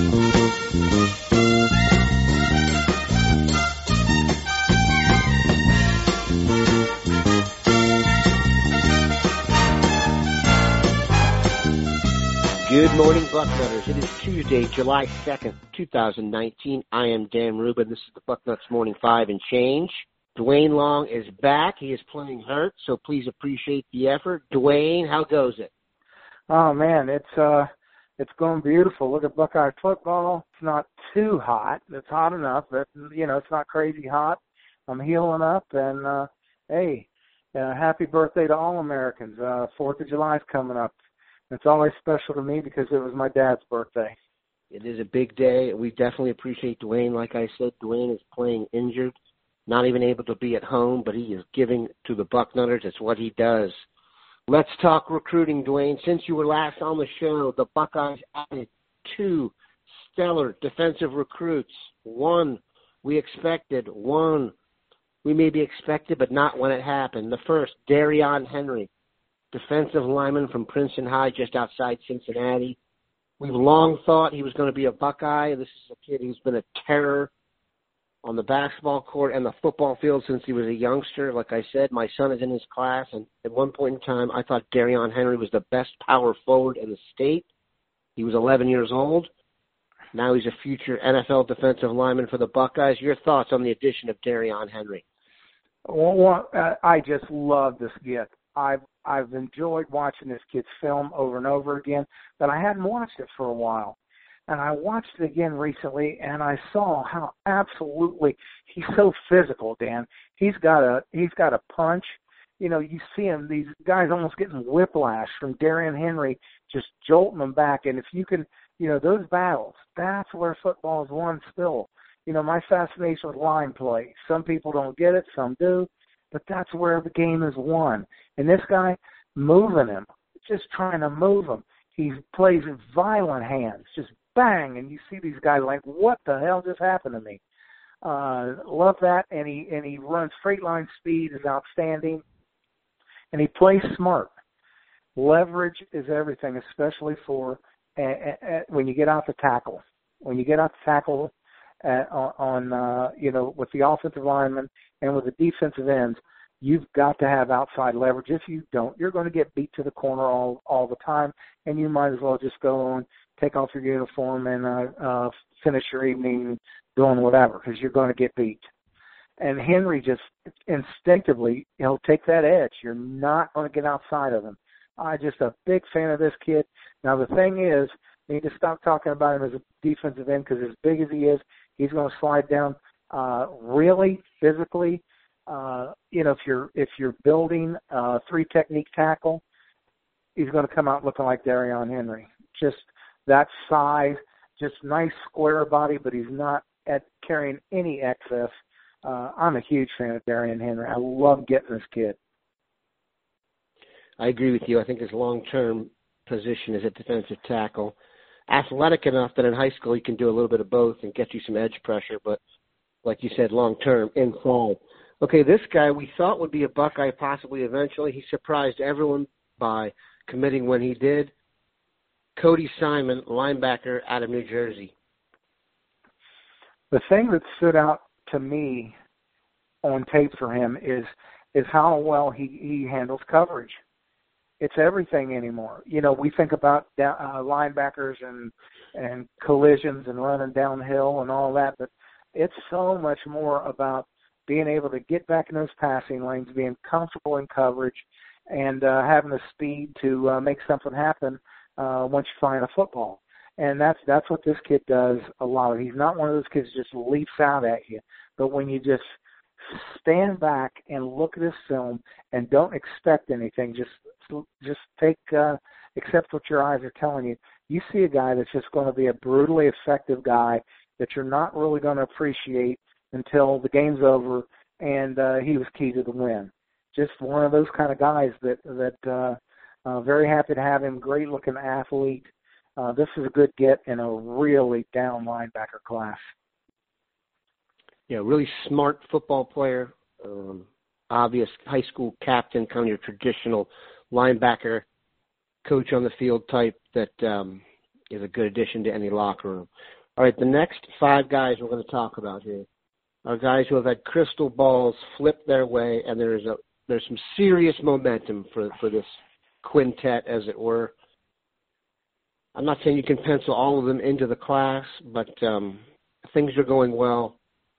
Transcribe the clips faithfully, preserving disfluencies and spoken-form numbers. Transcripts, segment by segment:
Good morning, Bucknutters. It is Tuesday, July second, twenty nineteen. I am Dan Rubin. This is the Bucknuts Morning Five and Change. Dwayne Long is back. He is playing hurt, so please appreciate the effort. Dwayne, how goes it? Oh, man, it's uh, it's going beautiful. Look at Buckeye football. It's not too hot. It's hot enough, but, you know, it's not crazy hot. I'm healing up, and, uh, hey, uh, happy birthday to all Americans. Uh, Fourth of July is coming up. It's always special to me because it was my dad's birthday. It is a big day. We definitely appreciate Dwayne. Like I said, Dwayne is playing injured, not even able to be at home, but he is giving to the Bucknutters. It's what he does. Let's talk recruiting, Dwayne. Since you were last on the show, the Buckeyes added two stellar defensive recruits. One we expected, one we maybe expected, but not when it happened. The first, Darion Henry, defensive lineman from Princeton High just outside Cincinnati. We've long thought he was going to be a Buckeye. This is a kid who's been a terror on the basketball court and the football field since he was a youngster. Like I said, my son is in his class, and at one point in time, I thought Darion Henry was the best power forward in the state. He was eleven years old. Now he's a future N F L defensive lineman for the Buckeyes. Your thoughts on the addition of Darion Henry? Well, I just love this kid. I've I've enjoyed watching this kid's film over and over again, but I hadn't watched it for a while. And I watched it again recently, and I saw how absolutely he's so physical, Dan. He's got a he's got a punch. You know, you see him, these guys almost getting whiplash from Darion Henry, just jolting them back. And if you can, you know, those battles, that's where football is won still. You know, my fascination with line play. Some people don't get it, some do. But that's where the game is won. And this guy, moving him, just trying to move him. He plays with violent hands, just bang, and you see these guys like, what the hell just happened to me? Uh, love that, and he and he runs straight line speed is outstanding, and he plays smart. Leverage is everything, especially for uh, uh, when you get out to tackle. When you get out to tackle uh, on, uh, you know, with the offensive lineman and with the defensive ends, you've got to have outside leverage. If you don't, you're going to get beat to the corner all all the time, and you might as well just go on, take off your uniform, and uh, uh, finish your evening doing whatever, because you're going to get beat. And Henry just instinctively, he'll take that edge. You're not going to get outside of him. I'm just a big fan of this kid. Now, the thing is, we need to stop talking about him as a defensive end, because as big as he is, he's going to slide down uh, really physically. Uh, you know, if you're if you're building a three-technique tackle, he's going to come out looking like Darion Henry. Just that size, just nice square body, but he's not at carrying any excess. Uh, I'm a huge fan of Darion Henry. I love getting this kid. I agree with you. I think his long-term position is at defensive tackle. Athletic enough that in high school he can do a little bit of both and get you some edge pressure, but like you said, long-term, inside. Okay, this guy we thought would be a Buckeye possibly eventually. He surprised everyone by committing when he did. Cody Simon, linebacker out of New Jersey. The thing that stood out to me on tape for him is is how well he, he handles coverage. It's everything anymore. You know, we think about down, uh, linebackers and and collisions and running downhill and all that, but it's so much more about being able to get back in those passing lanes, being comfortable in coverage, and uh, having the speed to uh, make something happen uh, once you find a football. And that's that's what this kid does a lot. He's not one of those kids that just leaps out at you, but when you just stand back and look at his film and don't expect anything, just just take uh, accept what your eyes are telling you. You see a guy that's just going to be a brutally effective guy that you're not really going to appreciate until the game's over, and uh, he was key to the win. Just one of those kind of guys that that uh, uh, very happy to have him. Great looking athlete. Uh, this is a good get in a really down linebacker class. Yeah, really smart football player. Um, obvious high school captain, kind of your traditional linebacker coach on the field type that um, is a good addition to any locker room. All right, the next five guys we're going to talk about here are guys who have had crystal balls flipped their way, and there's a there's some serious momentum for, for this quintet, as it were. I'm not saying you can pencil all of them into the class, but um, things are going well,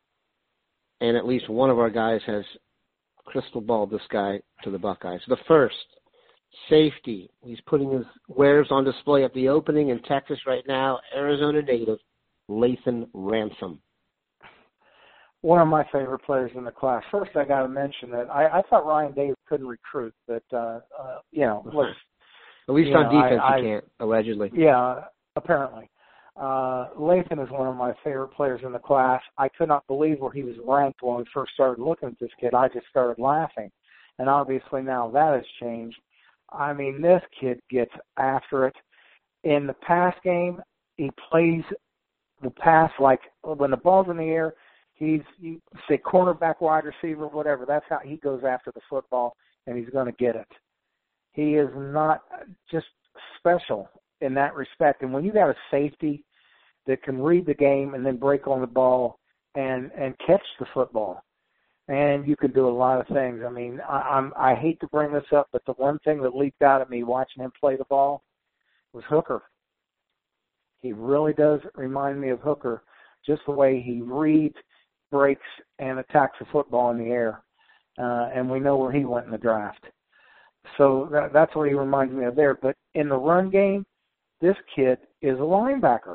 and at least one of our guys has crystal balled this guy to the Buckeyes. The first, safety. He's putting his wares on display at the opening in Texas right now, Arizona native, Lathan Ransom. One of my favorite players in the class. First, I got to mention that I, I thought Ryan Day couldn't recruit, but, uh, uh, you know, let's, at least you on know, defense I, he can't, allegedly. Yeah, apparently. Uh, Lathan is one of my favorite players in the class. I could not believe where he was ranked when we first started looking at this kid. I just started laughing. And obviously now that has changed. I mean, this kid gets after it. In the pass game, he plays the pass like when the ball's in the air, he's, you say cornerback, wide receiver, whatever. That's how he goes after the football, and he's going to get it. He is not just special in that respect. And when you got a safety that can read the game and then break on the ball and, and catch the football, and you can do a lot of things. I mean, I, I'm, I hate to bring this up, but the one thing that leaped out at me watching him play the ball was Hooker. He really does remind me of Hooker, just the way he reads, breaks, and attacks the football in the air. Uh, and we know where he went in the draft. So that, that's what he reminds me of there. But in the run game, this kid is a linebacker.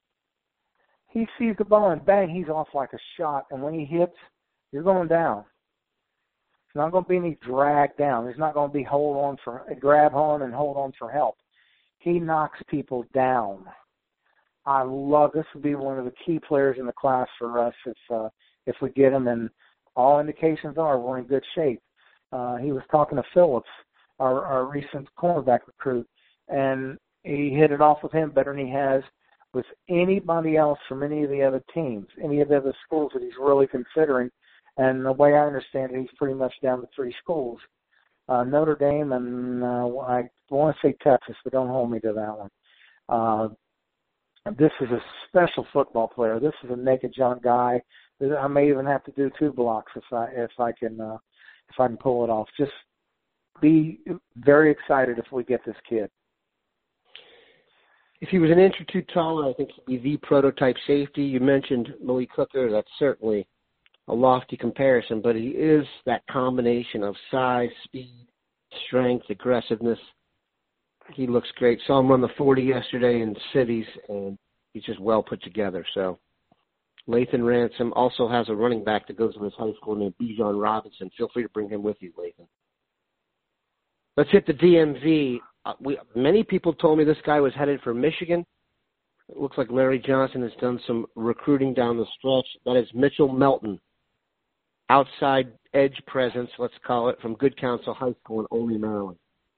He sees the ball and bang, he's off like a shot. And when he hits, you're going down. It's not going to be any drag down. There's not going to be hold on for grab on and hold on for help. He knocks people down. I love this. Would be one of the key players in the class for us if uh, if we get him. And all indications are we're in good shape. Uh, he was talking to Phillips, our, our recent cornerback recruit, and he hit it off with him better than he has with anybody else from any of the other teams, any of the other schools that he's really considering. And the way I understand it, he's pretty much down to three schools, uh, Notre Dame and uh, I want to say Texas, but don't hold me to that one. Uh, this is a special football player. This is a naked jump guy. I may even have to do two blocks if I if I can uh, if I can pull it off. Just be very excited if we get this kid. If he was an inch or two taller, I think he'd be the prototype safety. You mentioned Malik Hooker. That's certainly a lofty comparison, but he is that combination of size, speed, strength, aggressiveness. He looks great. Saw him run the forty yesterday in cities, and he's just well put together. So Lathan Ransom also has a running back that goes to his high school named Bijan Robinson. Feel free to bring him with you, Lathan. Let's hit the D M V. Uh, we, many people told me this guy was headed for Michigan. It looks like Larry Johnson has done some recruiting down the stretch. That is Mitchell Melton, outside edge presence, let's call it, from Good Counsel High School in Olney, Maryland.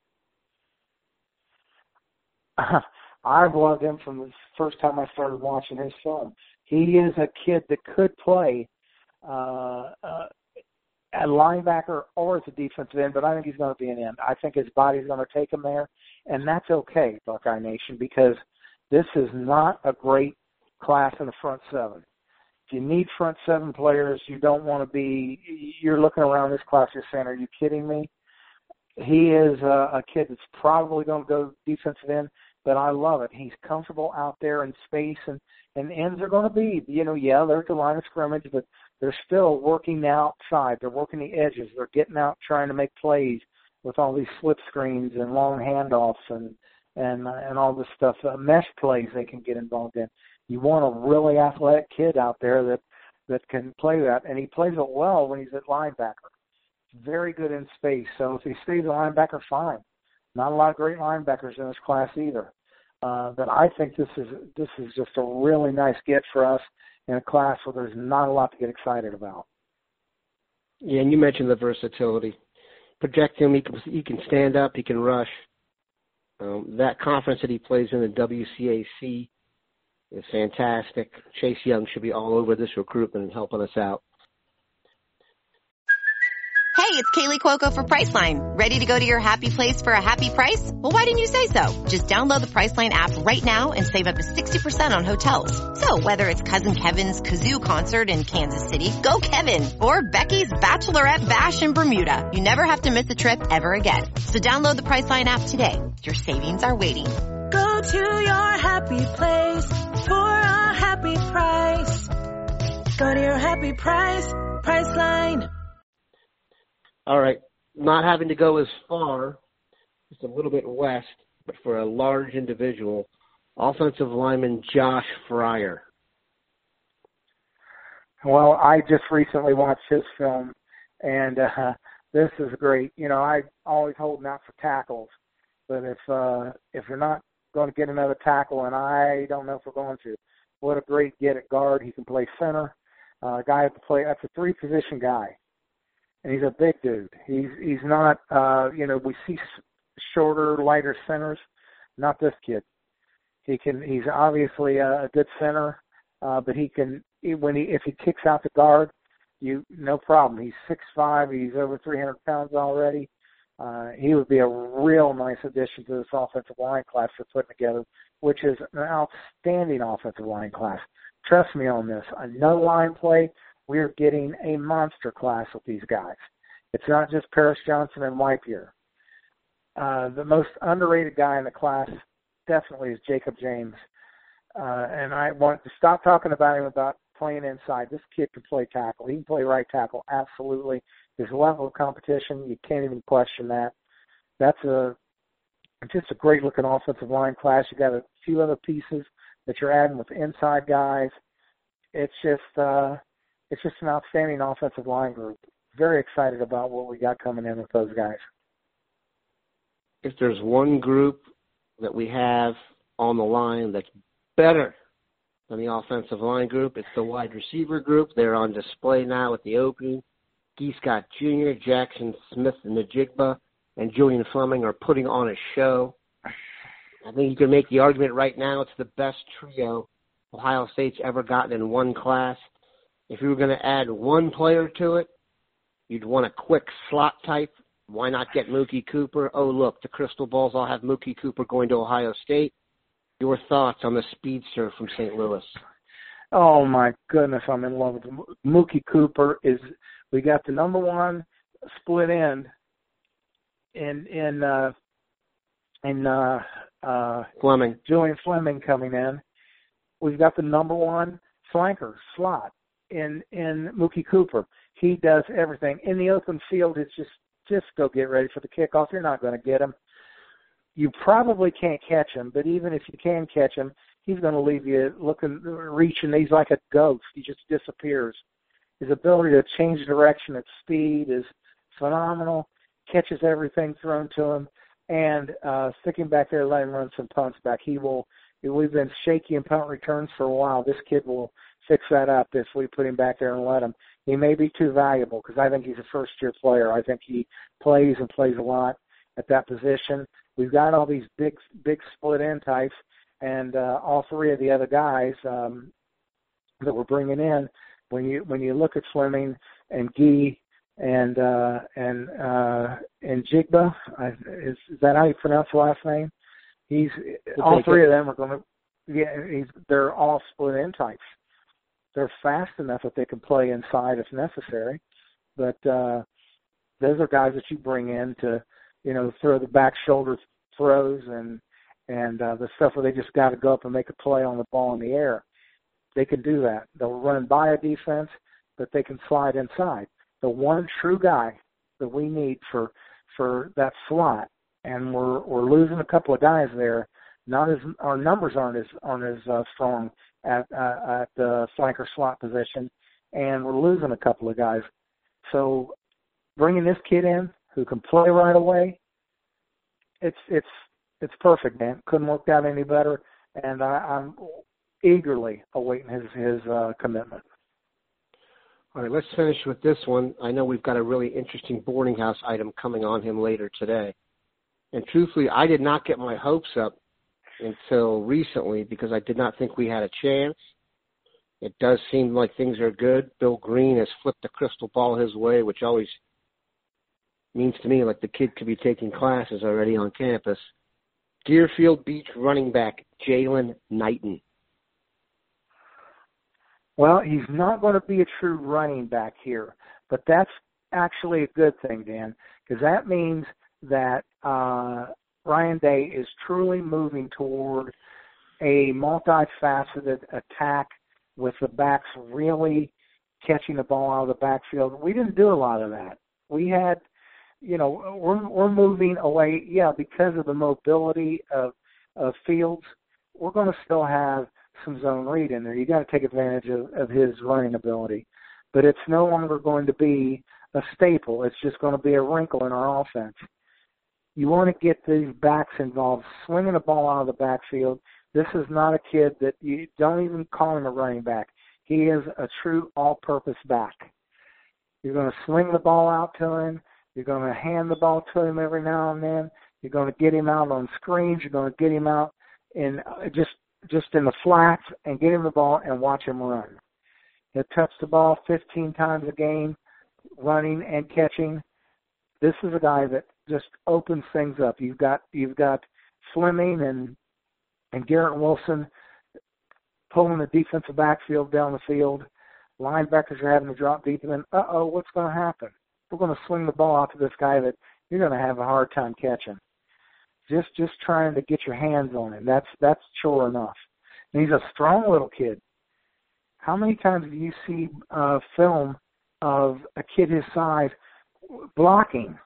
Uh, I've loved him from the first time I started watching his film. He is a kid that could play uh, uh, at linebacker or as a defensive end, but I think he's going to be an end. I think his body's going to take him there, and that's okay, Buckeye Nation, because this is not a great class in the front seven. If you need front seven players, you don't want to be – you're looking around this class, you're saying, are you kidding me? He is a, a kid that's probably going to go defensive end, but I love it. He's comfortable out there in space, and, and ends are going to be, you know, yeah, they're at the line of scrimmage, but they're still working outside. They're working the edges. They're getting out trying to make plays with all these flip screens and long handoffs and and uh, and all this stuff, uh, mesh plays they can get involved in. You want a really athletic kid out there that, that can play that, and he plays it well when he's at linebacker. Very good in space. So if he stays a linebacker, fine. Not a lot of great linebackers in this class either. Uh, but I think this is this is just a really nice get for us in a class where there's not a lot to get excited about. Yeah, and you mentioned the versatility. Project him, he can, he can stand up, he can rush. Um, that conference that he plays in, the W C A C, is fantastic. Chase Young should be all over this recruitment and helping us out. Hey, it's Kaylee Cuoco for Priceline. Ready to go to your happy place for a happy price? Well, why didn't you say so? Just download the Priceline app right now and save up to sixty percent on hotels. So whether it's Cousin Kevin's Kazoo Concert in Kansas City, go Kevin, or Becky's Bachelorette Bash in Bermuda, you never have to miss a trip ever again. So download the Priceline app today. Your savings are waiting. Go to your happy place for a happy price. Go to your happy price, Priceline. All right, not having to go as far, just a little bit west, but for a large individual, offensive lineman Josh Fryer. Well, I just recently watched his film, and uh, this is great. You know, I always holding out for tackles, but if uh, if you're not going to get another tackle, and I don't know if we're going to, what a great get at guard. He can play center. Uh, guy who can play, that's a three-position guy. And he's a big dude. He's he's not, uh, you know, we see shorter, lighter centers. Not this kid. He can. He's obviously a, a good center, uh, but he can. He, when he if he kicks out the guard, you no problem. He's six five. He's over three hundred pounds already. Uh, he would be a real nice addition to this offensive line class we're putting together, which is an outstanding offensive line class. Trust me on this. A no line play. We're getting a monster class with these guys. It's not just Paris Johnson and Whitebeard. Uh, the most underrated guy in the class definitely is Jacob James. Uh, and I want to stop talking about him about playing inside. This kid can play tackle. He can play right tackle, absolutely. His level of competition, you can't even question that. That's a just a great-looking offensive line class. You got a few other pieces that you're adding with inside guys. It's just uh, – It's just an outstanding offensive line group. Very excited about what we got coming in with those guys. If there's one group that we have on the line that's better than the offensive line group, it's the wide receiver group. They're on display now at the opening. Guy Scott Junior, Jackson Smith Najigba, and Julian Fleming are putting on a show. I think you can make the argument right now it's the best trio Ohio State's ever gotten in one class. If you were going to add one player to it, you'd want a quick slot type. Why not get Mookie Cooper? Oh, look, the crystal balls all have Mookie Cooper going to Ohio State. Your thoughts on the speedster from Saint Louis? Oh, my goodness, I'm in love with him. Mookie Cooper is – we got the number one split end in in uh, in uh, uh, Fleming. Julian Fleming coming in. We've got the number one flanker slot in in Mookie Cooper. He does everything. In the open field, it's just, just go get ready for the kickoff. You're not going to get him. You probably can't catch him, but even if you can catch him, he's going to leave you looking, reaching. He's like a ghost. He just disappears. His ability to change direction at speed is phenomenal, catches everything thrown to him, and uh, sticking back there, letting him run some punts back. He will. We've been shaky in punt returns for a while. This kid will fix that up if we put him back there and let him. He may be too valuable because I think he's a first-year player. I think he plays and plays a lot at that position. We've got all these big, big split-end types, and uh, all three of the other guys um, that we're bringing in, when you when you look at Fleming and Guy and uh, and uh, and Jigba, I, is, is that how you pronounce the last name? He's we'll all three it. of them are going to. Yeah, he's, they're all split-end types. They're fast enough that they can play inside if necessary, but uh, those are guys that you bring in to, you know, throw the back shoulder throws and and uh, the stuff where they just got to go up and make a play on the ball in the air. They can do that. They'll run by a defense, but they can slide inside. The one true guy that we need for for that slot, and we're we're losing a couple of guys there. Not as our numbers aren't as aren't as uh, strong at uh, at the flanker slot position, and we're losing a couple of guys. So bringing this kid in who can play right away, it's it's it's perfect, man. Couldn't work out any better, and I, I'm eagerly awaiting his his uh, commitment. All right, let's finish with this one. I know we've got a really interesting boarding house item coming on him later today, and truthfully, I did not get my hopes up until recently because I did not think we had a chance. It does seem like things are good. Bill Green has flipped the crystal ball his way, which always Means to me like the kid could be taking classes already on campus. Deerfield Beach running back Jalen Knighton. Well, he's not going to be a true running back here, but that's actually a good thing, Dan, because that means that uh, Ryan Day is truly moving toward a multifaceted attack with the backs really catching the ball out of the backfield. We didn't do a lot of that. We had, you know, we're we're moving away, yeah, because of the mobility of of Fields. We're going to still have some zone read in there. You got to take advantage of, of his running ability, but it's no longer going to be a staple. It's just going to be a wrinkle in our offense. You want to get these backs involved, swinging the ball out of the backfield. This is not a kid that you don't even call him a running back. He is a true all-purpose back. You're going to swing the ball out to him. You're going to hand the ball to him every now and then. You're going to get him out on screens. You're going to get him out in just just in the flats and get him the ball and watch him run. He'll touch the ball fifteen times a game, running and catching. This is a guy that just opens things up. You've got you've got Fleming and and Garrett Wilson pulling the defensive backfield down the field. Linebackers are having to drop deep, and then, uh-oh, what's going to happen? We're going to swing the ball out to this guy that you're going to have a hard time catching. Just just trying to get your hands on him. That's that's chore enough. And he's a strong little kid. How many times do you see uh, film of a kid his size blocking?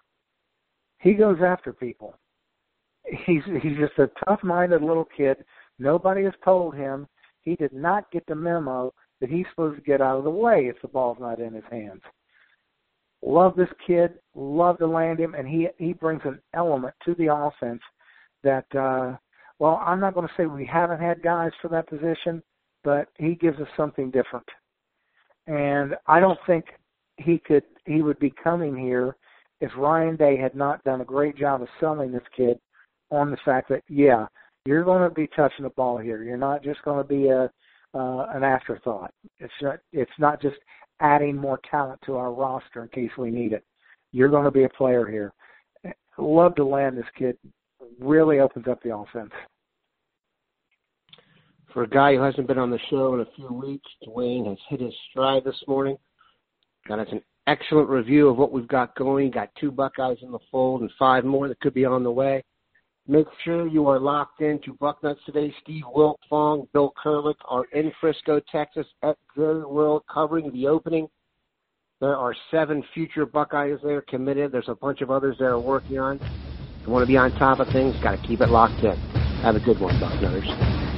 He goes after people. He's he's just a tough-minded little kid. Nobody has told him. He did not get the memo that he's supposed to get out of the way if the ball's not in his hands. Love this kid, love to land him, and he he brings an element to the offense that, uh, well, I'm not going to say we haven't had guys for that position, but he gives us something different. And I don't think he could he would be coming here if Ryan Day had not done a great job of selling this kid on the fact that, yeah, you're going to be touching the ball here. You're not just going to be a uh, an afterthought. It's not, it's not just adding more talent to our roster in case we need it. You're going to be a player here. Love to land this kid. Really opens up the offense. For a guy who hasn't been on the show in a few weeks, Dwayne has hit his stride this morning. Got us an excellent review of what we've got going. Got two Buckeyes in the fold and five more that could be on the way. Make sure you are locked in to Bucknuts today. Steve Wiltfong, Bill Kurlick are in Frisco, Texas at Jerry World covering the opening. There are seven future Buckeyes there committed. There's a bunch of others they're working on. If you want to be on top of things, got to keep it locked in. Have a good one, Bucknutters.